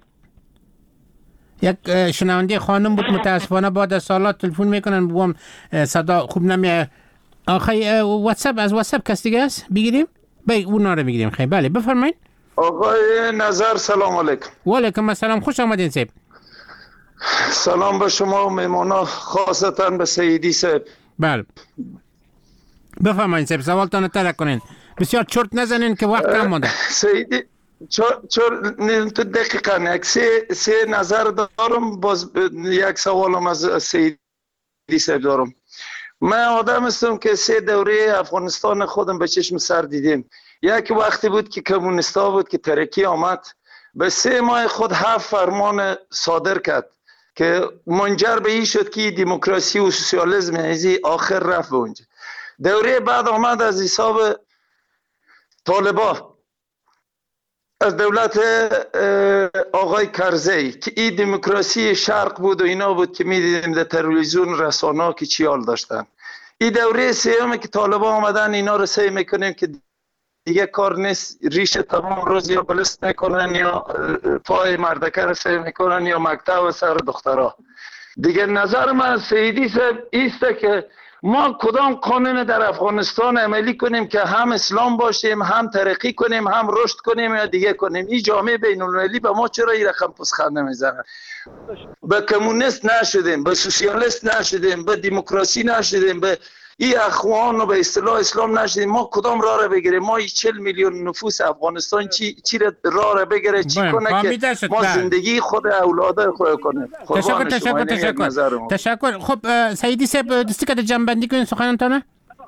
یک شنونده خانم بود متاسفانه بعد از سالات تلفن میکنن بگم صدا خوب نمیاد. آخه واتساپ از واتساپ کس دیگه است بگیریم؟ بله اونا رو بگیریم. خیلی بله بفرمایید. آقای نظر سلام علیکم. و علیکم السلام، خوش آمدین صاحب. سلام به شما و میمونا، خاصتا به سیدی صاحب. بله بفرمایید صاحب، سوالتان ترک کنین، بسیار چرت نزنین که وقت کم مونده. سیدی چور چور دقیقاً یک سه سه نظر دارم، باز یک سوالم از سیدی صاحب دارم. من آدم هستم که سه دوره افغانستان خودم به چشم سر دیدیم. یک وقتی بود که کمونیستا بود که ترکی آمد، به سه ماه خود هفت فرمان صادر کرد که منجر به این شد که دموکراسی و سوسیالیسم ازی آخر رفت به اونجا. دوره بعد آمد از حساب طالبا، از دولت آقای کرزی که این دموکراسی شرق بود و اینا بود که میدیدیم در تلویزیون رسانه‌ها که چی حال داشتن. این دوره سوم که طالبا آمدن، اینا رو سعی میکنیم که دیگه کار نیست، ریش تمام روز یا بلست میکنن یا پای مردکه رو سعی میکنن یا مکتب و سر دخترها. دیگه نظر من سیدی صاحب ایسته که ما کدام قانون در افغانستان عملی کنیم که هم اسلام باشیم، هم ترقی کنیم، هم رشد کنیم یا دیگه کنیم. این جامعه بین المللی به ما چرا این رقم پوزخند نمیزنن؟ به کمونیست نشدیم، به سوسیالیست نشدیم، به دموکراسی نشدیم، به این اخوان و به اصطلاح اسلام نشدیم. ما کدام راه را بگیریم؟ ما چهل میلیون نفوس افغانستان چی چی راه را بگیره، چی کنه که ما زندگی خود اولاد خود کنیم؟ تشکر تشکر تشکر تشکر. خب سعیدی صاحب دستی که جنبندی کنین سخنانتونه.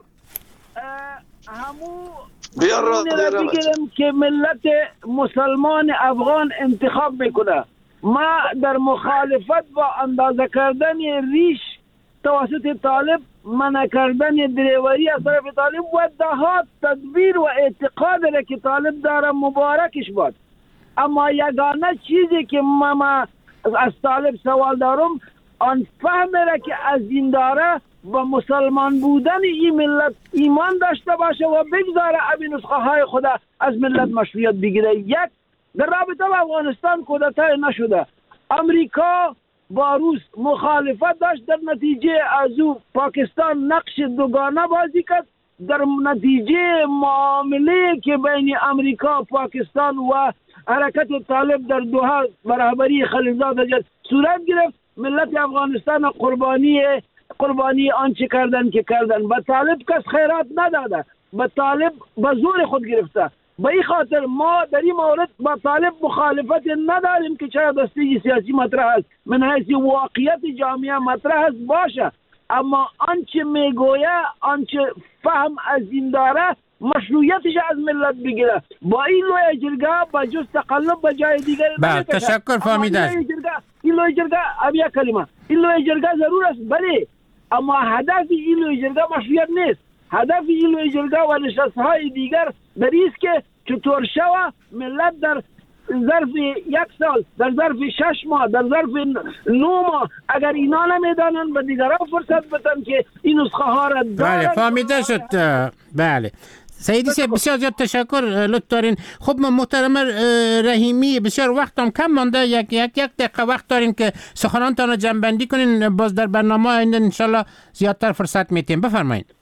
همو بیار را بگیرم که ملت مسلمان افغان انتخاب میکنه. ما در مخالفت با اندازه کردن ریش توسط طالب منع کردن دریوری از طرف طالب و دهات تدبیر و اعتقاد را که طالب داره مبارکش باد. اما یگانه چیزی که ما از طالب سوال دارم آن فهم را که از این داره و مسلمان بودن این ملت ایمان داشته باشه و بگذاره این نسخه های خود از ملت مشروعیت بگیره. یک، در رابطه با افغانستان کودتا نشده، امریکا با روس مخالفت داشت، در نتیجه از او پاکستان نقش دوگانه بازی کرد، در نتیجه معامله که بین امریکا پاکستان و حرکت طالب در دوحه برابری خلیلزاد صورت گرفت. ملت افغانستان قربانی قربانی آنچه کردن که کردن. به طالب کس خیرات نداده، به طالب به زور خود گرفته. به این خاطر ما در این مورد با طالب مخالفت نداریم که چرا دسته سیاسی مطرح است، من حیث واقعیت جامعه مطرح است باشه، اما آنچه میگویه آنچه فهم از این داره مشروعیتش از ملت بگیره. با این لوی جرگه با جز تقلب به جای دیگر بله تشکر فهمیده. این لوی جرگه اب یک کلمه این لوی جرگه ضرور است بله، اما هدف این لوی جرگه مشروعیت نیست. هدف این لوی جرگه و نشست‌های دیگر در است که چطور شوه ملت در ظرف یک سال، در ظرف شش ماه، در ظرف نو ماه اگر اینا نمیدانن به دیگران فرصت بدن که این نسخه ها را دارن. بله فهمیده شد. بله سیدی سی بسیار زیاد تشکر لطف دارین. خب محترم رحیمی بسیار وقت هم کم مانده، یک یک یک دقیقه وقت دارین که سخنانتان را جمع‌بندی کنین، باز در برنامه آینده انشالله زیادتر فرصت میتیم. بفرمایید.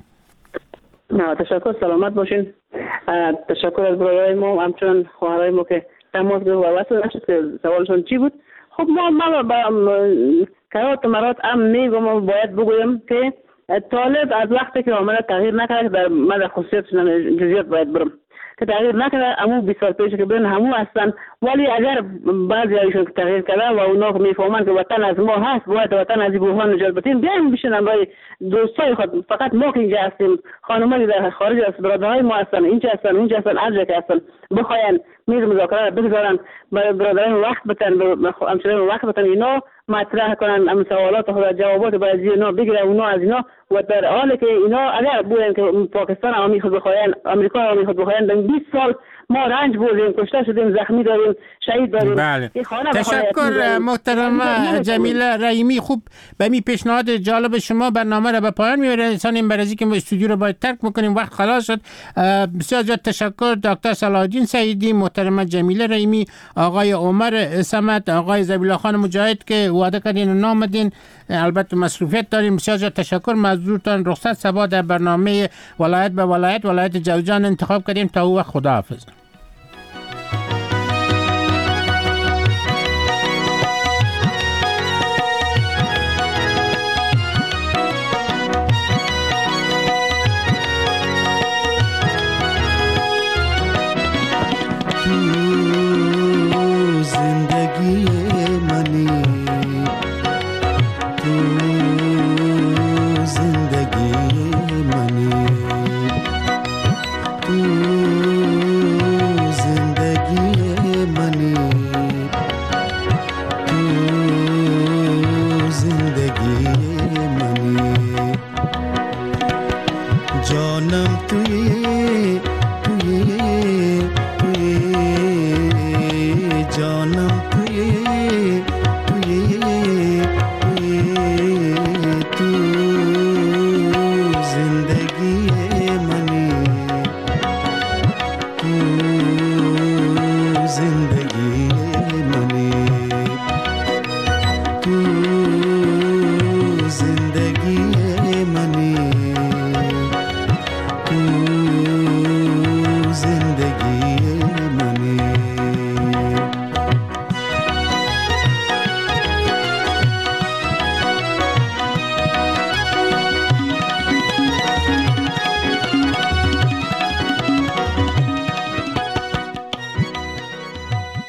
نه تشکر، سلامت باشین. تشکر از برادرای ما همچنان خواهرای ما که تماس گرفت و وصل نشد که سوالشون چی بود. خب ما ما با کرات مرات هم میگم و باید بگویم که طالب از وقتی که عمل تغییر نکرده در من خصوصیتش جزئیات باید برم که تغییر نکرده، امو بیست سال پیش که برن همو هستن، ولی اگر بعضی هایشون که تغییر کرده و اونا میفهمن که وطن از ما هست، باید وطن از این بحران نجات بدیم، بیایم بشینن برای دوستای خود. فقط ما که اینجا هستیم، خانمایی در خارج از برادرهای ما هستن، اینجا هستن اینجا هستن هر جا که هستن، بخواین میز مذاکره بگذارن، برای برادران وقت بتن، همچنین وقت بتن اینا مطرح کنن، ام سوالات خود جوابات بعضی اینا بگیره اونا از اینا. و در حالی که اینا اگر بودن که پاکستان عوامی خود بخواین، امریکا عوامی خود بخواین، در بیست سال ما رنج بردیم، کشته شدیم، زخمی داریم، شهید داریم. بله. تشکر محترمه جمیله رحیمی. خوب به می پیشنهاد جالب شما برنامه را به پایان میرسانیم، برای اینکه ما استودیو رو باید ترک میکنیم، وقت خلاص شد. بسیار زیاد تشکر دکتر صلاح الدین سعیدی، محترمه جمیله رحیمی، آقای عمر صمد، آقای زبیلا خان مجاهد که وعده کردین و نامدین، البته مصروفیت داریم. بسیار زیاد تشکر. معذورتان رخصت صبا در برنامه ولایت به ولایت ولایت جوزجان انتخاب کردیم. تا او وقت خداحافظ. जिंदगी